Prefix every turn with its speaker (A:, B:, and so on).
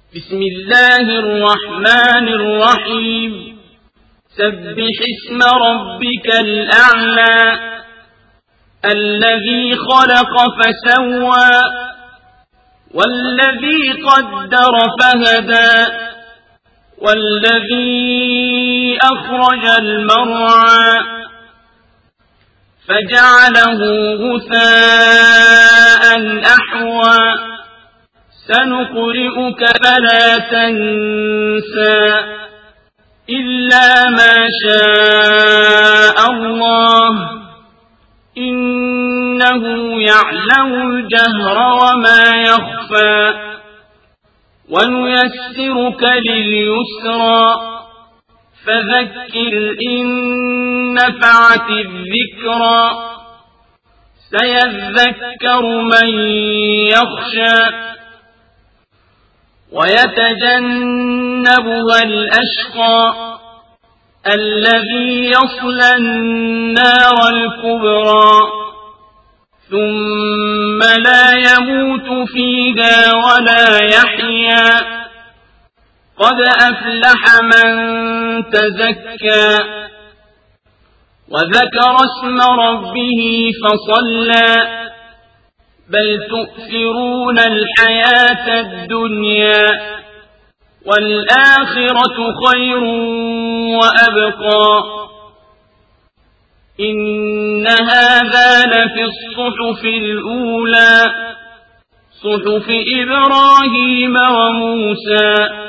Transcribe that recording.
A: بسم الله الرحمن الرحيم سبح اسم ربك الأعلى الذي خلق فسوى والذي قدر فهدى والذي أخرج المرعى فجعله غثاء أحوى سنقرئك فلا تنسى إلا ما شاء الله إنه يعلم الجهر وما يخفى ونيسرك لليسرى فذكر إن نفعت الذكرى سيذكر من يخشى ويتجنبها الأشقى الذي يصلى النار الكبرى ثم لا يموت فيها ولا يحيا قد أفلح من تزكى وذكر اسم ربه فصلى بل تؤثرون الحياة الدنيا والآخرة خير وأبقى إن هذا لفي الصحف الأولى صحف إبراهيم وموسى